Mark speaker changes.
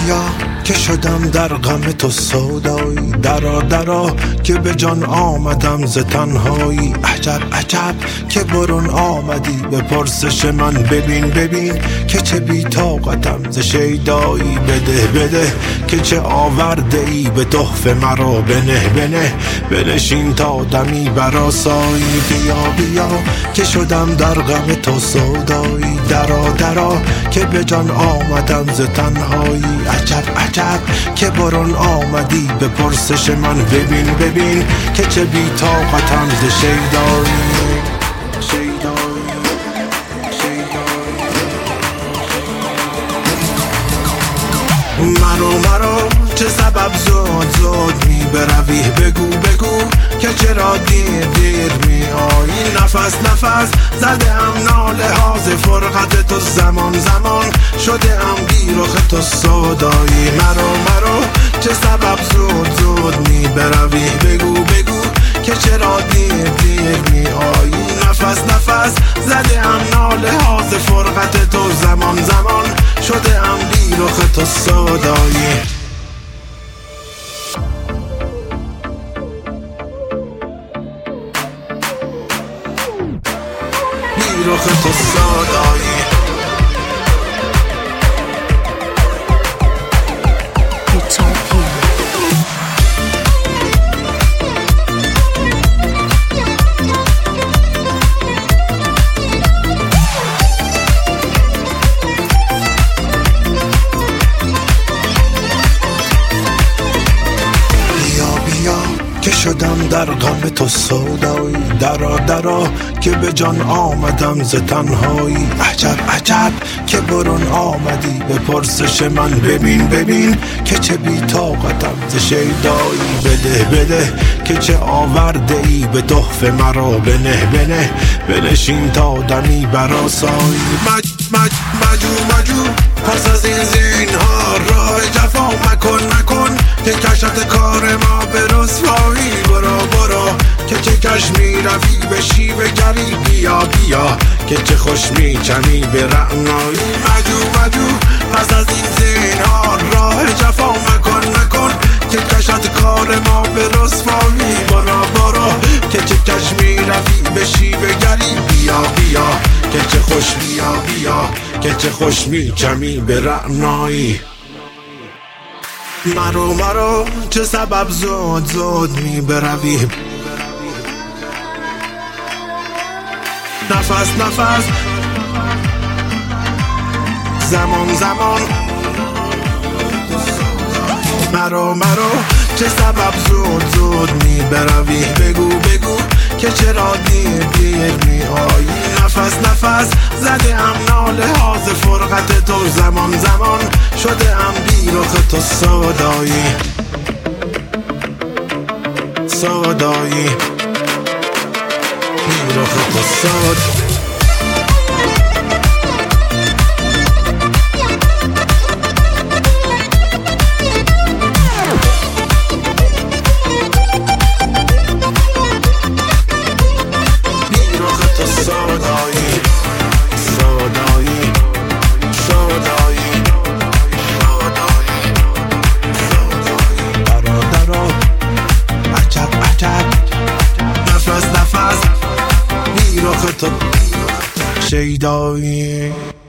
Speaker 1: بیا که شدم در غم تو سودایی، درا درا که به جان آمدم ز تنهایی. عجب عجب که برون آمدی به پرسش من، ببین ببین که چه بی طاقتم ز شیدایی. بده بده که چه آورده ای به تحفه مرا، بنه بنه بنشین تا دمی برآسایی. بیا بیا که شدم در غم تو سودایی، درا درا که به جان آمدم ز تنهایی. عجب عجب که برون آمدی به پرسش من، ببین ببین که چه بی طاقتم ز شیدایی. مرو چه سبب زود زود می بروی، بگو بگو که چرا دیر دیر می آیی. نفس نفس زده ام ناله ها ز فرقت تو، زمان زمان شده ام بی رخ تو سودایی. مرو چه سبب زود زود می بروی، بگو بگو که چرا دیر دیر می آیی. نفس نفس زده ام ناله ها ز فرقت تو، زمان زمان شده ام بی رخ تو سودایی. بی رخ تو سودایی. که شدم در غم تو سودایی، درا درا که به جان آمدم ز تنهایی. عجب عجب که برون آمدی به پرسش من، ببین ببین که چه بی طاقتم ز شیدایی. بده بده که چه آورده ای به تحفه مرا، بنه بنه بنشین تا دمی برآسایی. مجو پس از این زینهار راه جفا مکن که کشت کار ما به رسوایی. برو که چه کش می روی به شیوه گری، بیا که چه خوش می چمی به رعنایی. مجو پس از این زینهار راه جفا مکن که کشت کار ما به رسوایی. برو که چه کش می روی به شیوه گری، بیا که چه خوش بیا که چه خوش می چمی به رعنایی. مرو چه سبب زود زود می بروی، نفس نفس زمان زمان. مرو چه سبب زود زود می بروی، بگو که چرا دیر می آیی. نفس نفس زده ام ناله ها ز فرقت تو، زمان زمان شده ام بی رخ تو سودایی. بی رخ تو سودایی. نفس بی رخ تو شیدایی.